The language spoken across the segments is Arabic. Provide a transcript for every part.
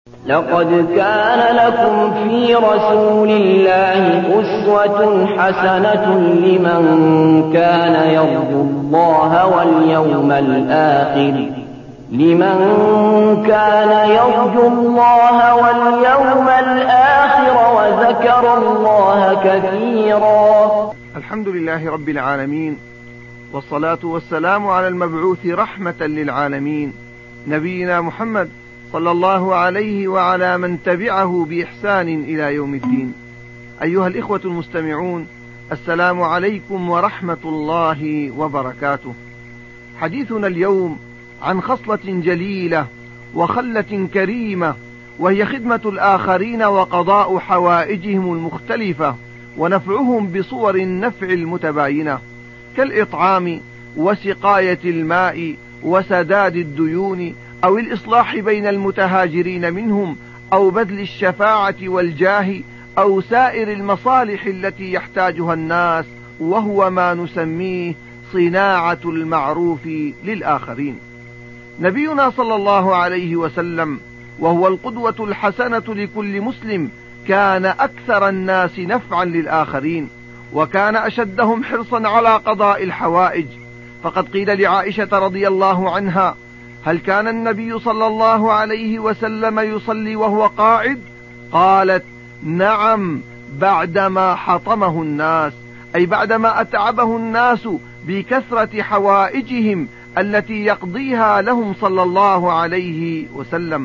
لقد كان لكم في رسول الله أسوة حسنة لمن كان يرجو الله واليوم الآخر وذكر الله كثيرا. الحمد لله رب العالمين، والصلاة والسلام على المبعوث رحمة للعالمين نبينا محمد صلى الله عليه وعلى من تبعه بإحسان إلى يوم الدين. أيها الإخوة المستمعون، السلام عليكم ورحمة الله وبركاته. حديثنا اليوم عن خصلة جليلة وخلة كريمة، وهي خدمة الآخرين وقضاء حوائجهم المختلفة ونفعهم بصور النفع المتباينة، كالإطعام وسقاية الماء وسداد الديون، أو الإصلاح بين المتهاجرين منهم، أو بذل الشفاعة والجاه، أو سائر المصالح التي يحتاجها الناس، وهو ما نسميه صناعة المعروف للآخرين. نبينا صلى الله عليه وسلم وهو القدوة الحسنة لكل مسلم كان أكثر الناس نفعا للآخرين، وكان أشدهم حرصا على قضاء الحوائج. فقد قيل لعائشة رضي الله عنها: هل كان النبي صلى الله عليه وسلم يصلي وهو قاعد؟ قالت: نعم، بعدما حطمه الناس، أي بعدما أتعبه الناس بكثرة حوائجهم التي يقضيها لهم صلى الله عليه وسلم.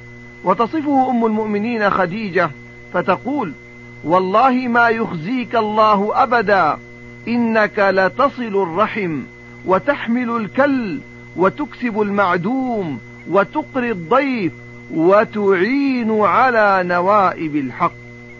وتصفه أم المؤمنين خديجة فتقول: والله ما يخزيك الله أبدا، إنك لتصل الرحم وتحمل الكل وتكسب المعدوم وتقري الضيف وتعين على نوائب الحق.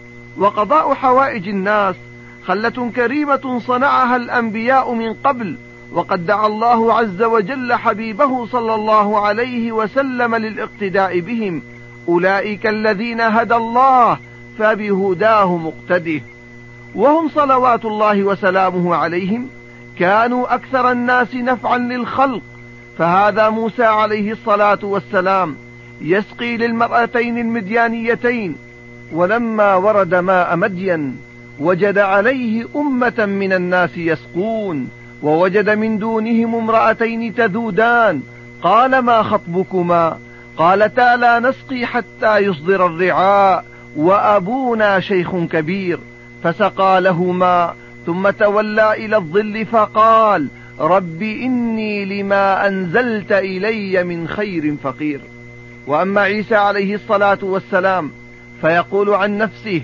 وقضاء حوائج الناس خلة كريمة صنعها الأنبياء من قبل، وقد دعا الله عز وجل حبيبه صلى الله عليه وسلم للاقتداء بهم: أولئك الذين هدى الله فبهداه مقتده. وهم صلوات الله وسلامه عليهم كانوا أكثر الناس نفعا للخلق. فهذا موسى عليه الصلاة والسلام يسقي للمرأتين المديانيتين، ولما ورد ماء مدين وجد عليه أمة من الناس يسقون، ووجد من دونهم امرأتين تذودان، قال: ما خطبكما؟ قالتا: لا نسقي حتى يصدر الرعاء، وأبونا شيخ كبير. فسقى لهما ثم تولى إلى الظل فقال: رب إني لما أنزلت إلي من خير فقير. وأما عيسى عليه الصلاة والسلام فيقول عن نفسه: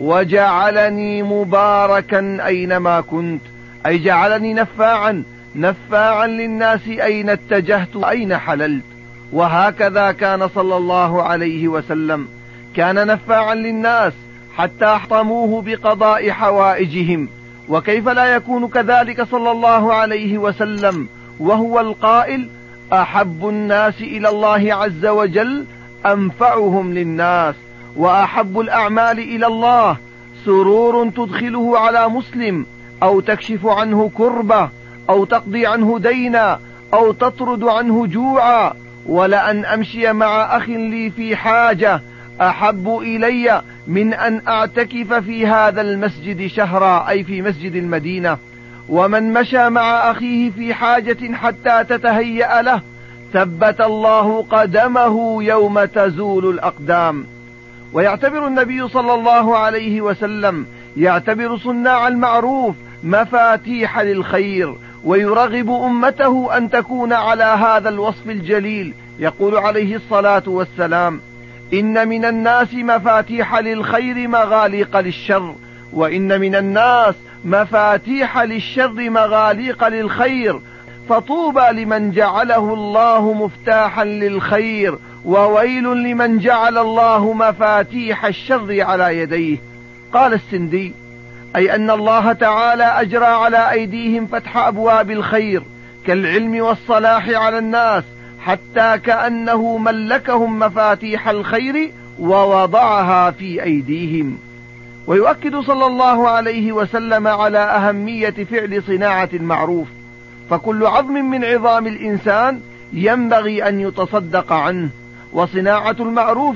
وجعلني مباركا أينما كنت، أي جعلني نفاعا للناس أين اتجهت أين حللت. وهكذا كان صلى الله عليه وسلم، كان نفاعا للناس حتى احطموه بقضاء حوائجهم. وكيف لا يكون كذلك صلى الله عليه وسلم وهو القائل: أحب الناس إلى الله عز وجل أنفعهم للناس، وأحب الأعمال إلى الله سرور تدخله على مسلم، أو تكشف عنه كربة، أو تقضي عنه دينا، أو تطرد عنه جوعا. ولأن أمشي مع أخ لي في حاجة أحب إلي من أن أعتكف في هذا المسجد شهرا، أي في مسجد المدينة. ومن مشى مع أخيه في حاجة حتى تتهيأ له ثبت الله قدمه يوم تزول الأقدام. ويعتبر النبي صلى الله عليه وسلم صناع المعروف مفاتيح للخير، ويرغب أمته أن تكون على هذا الوصف الجليل. يقول عليه الصلاة والسلام: إن من الناس مفاتيح للخير مغاليق للشر، وإن من الناس مفاتيح للشر مغاليق للخير، فطوبى لمن جعله الله مفتاحا للخير، وويل لمن جعل الله مفاتيح الشر على يديه. قال السندي: أي أن الله تعالى أجرى على أيديهم فتح أبواب الخير كالعلم والصلاح على الناس، حتى كأنه ملكهم مفاتيح الخير ووضعها في أيديهم. ويؤكد صلى الله عليه وسلم على أهمية فعل صناعة المعروف، فكل عظم من عظام الإنسان ينبغي أن يتصدق عنه، وصناعة المعروف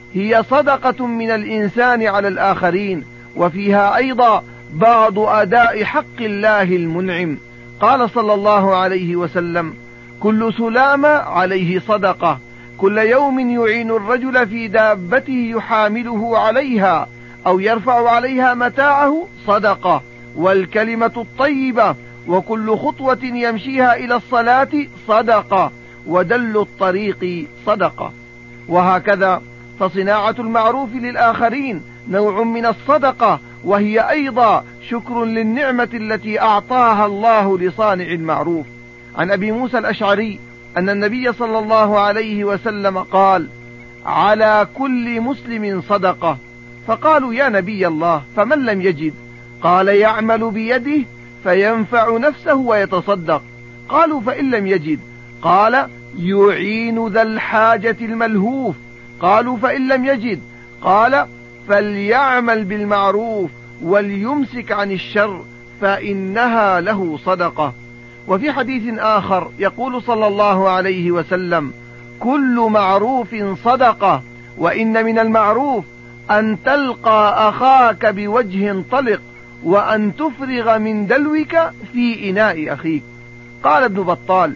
هي صدقة من الإنسان على الآخرين، وفيها أيضا بعض أداء حق الله المنعم. قال صلى الله عليه وسلم: كل سلامة عليه صدقة، كل يوم يعين الرجل في دابته يحامله عليها أو يرفع عليها متاعه صدقة، والكلمة الطيبة وكل خطوة يمشيها إلى الصلاة صدقة، ودل الطريق صدقة. وهكذا فصناعة المعروف للآخرين نوع من الصدقة، وهي أيضا شكر للنعمة التي أعطاها الله لصانع المعروف. عن أبي موسى الأشعري أن النبي صلى الله عليه وسلم قال: على كل مسلم صدقة. فقالوا: يا نبي الله، فمن لم يجد؟ قال: يعمل بيده فينفع نفسه ويتصدق. قالوا: فإن لم يجد؟ قال: يعين ذا الحاجة الملهوف. قالوا: فإن لم يجد؟ قال: فليعمل بالمعروف وليمسك عن الشر فإنها له صدقة. وفي حديث آخر يقول صلى الله عليه وسلم: كل معروف صدقة، وإن من المعروف أن تلقى أخاك بوجه طلق، وأن تفرغ من دلوك في إناء أخيك. قال ابن بطال: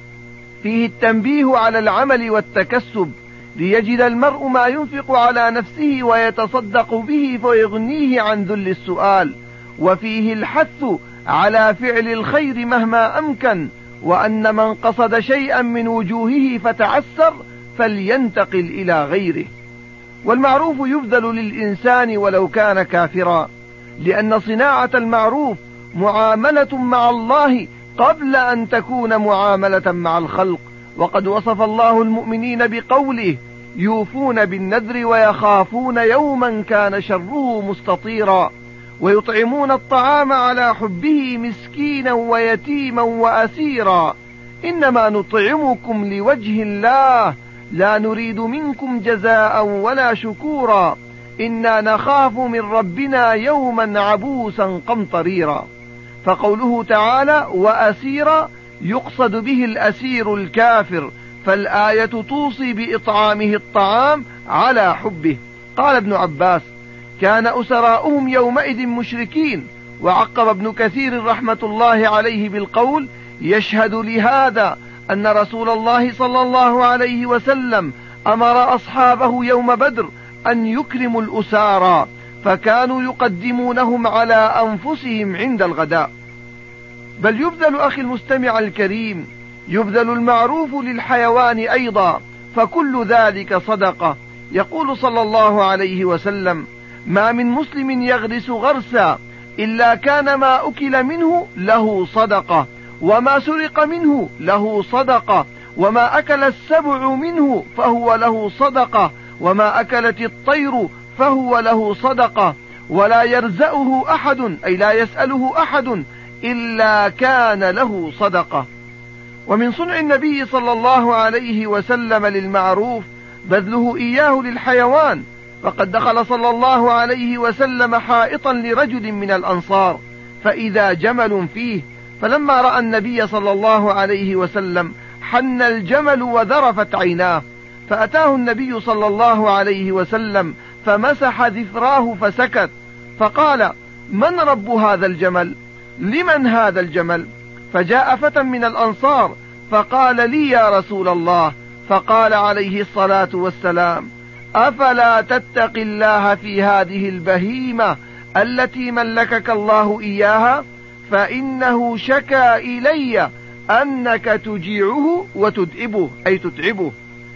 فيه التنبيه على العمل والتكسب، ليجد المرء ما ينفق على نفسه ويتصدق به فيغنيه عن ذل السؤال، وفيه الحث على فعل الخير مهما أمكن، وأن من قصد شيئا من وجوهه فتعسر فلينتقل إلى غيره. والمعروف يبذل للإنسان ولو كان كافرا، لأن صناعة المعروف معاملة مع الله قبل أن تكون معاملة مع الخلق. وقد وصف الله المؤمنين بقوله: يوفون بالنذر ويخافون يوما كان شره مستطيرا، ويطعمون الطعام على حبه مسكينا ويتيما وأسيرا، إنما نطعمكم لوجه الله لا نريد منكم جزاء ولا شكورا، إنا نخاف من ربنا يوما عبوسا قمطريرا. فقوله تعالى وأسيرا يقصد به الأسير الكافر، فالآية توصي بإطعامه الطعام على حبه. قال ابن عباس: كان أسراؤهم يومئذ مشركين. وعقب ابن كثير رحمة الله عليه بالقول: يشهد لهذا أن رسول الله صلى الله عليه وسلم أمر أصحابه يوم بدر أن يكرموا الأسارى، فكانوا يقدمونهم على أنفسهم عند الغداء. بل يبذل أخي المستمع الكريم، يبذل المعروف للحيوان أيضا، فكل ذلك صدقة. يقول صلى الله عليه وسلم: ما من مسلم يغرس غرسا إلا كان ما أكل منه له صدقة، وما سرق منه له صدقة، وما أكل السبع منه فهو له صدقة، وما أكلت الطير فهو له صدقة، ولا يرزأه أحد، أي لا يسأله أحد إلا كان له صدقة. ومن صنع النبي صلى الله عليه وسلم للمعروف بذله إياه للحيوان، فقد دخل صلى الله عليه وسلم حائطا لرجل من الأنصار فإذا جمل فيه، فلما رأى النبي صلى الله عليه وسلم حن الجمل وذرفت عيناه، فأتاه النبي صلى الله عليه وسلم فمسح ذفراه فسكت، فقال: من رب هذا الجمل؟ لمن هذا الجمل؟ فجاء فتى من الأنصار فقال: لي يا رسول الله. فقال عليه الصلاة والسلام: أفلا تتقي الله في هذه البهيمة التي ملكك الله إياها؟ فإنه شكا إلي أنك تجيعه وتدئبه، أي تتعبه.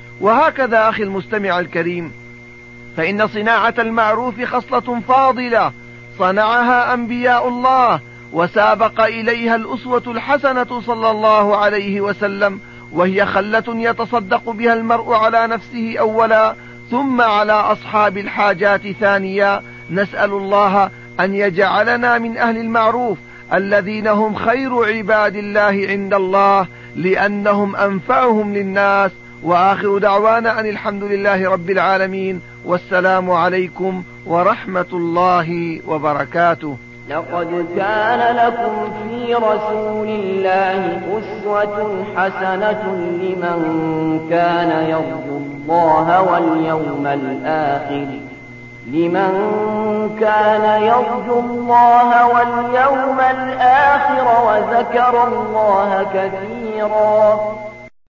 وهكذا أخي المستمع الكريم، فإن صناعة المعروف خصلة فاضلة صنعها أنبياء الله، وسابق إليها الأسوة الحسنة صلى الله عليه وسلم، وهي خلة يتصدق بها المرء على نفسه أولا، ثم على أصحاب الحاجات ثانيا. نسأل الله أن يجعلنا من أهل المعروف الذين هم خير عباد الله عند الله، لأنهم أنفعهم للناس. وآخر دعوانا أن الحمد لله رب العالمين، والسلام عليكم ورحمة الله وبركاته. لقد كان لكم في رسول الله أسوة حسنة لمن كان يرجو الله واليوم الآخر لمن كان يرجو الله واليوم الآخر وذكر الله كثيرا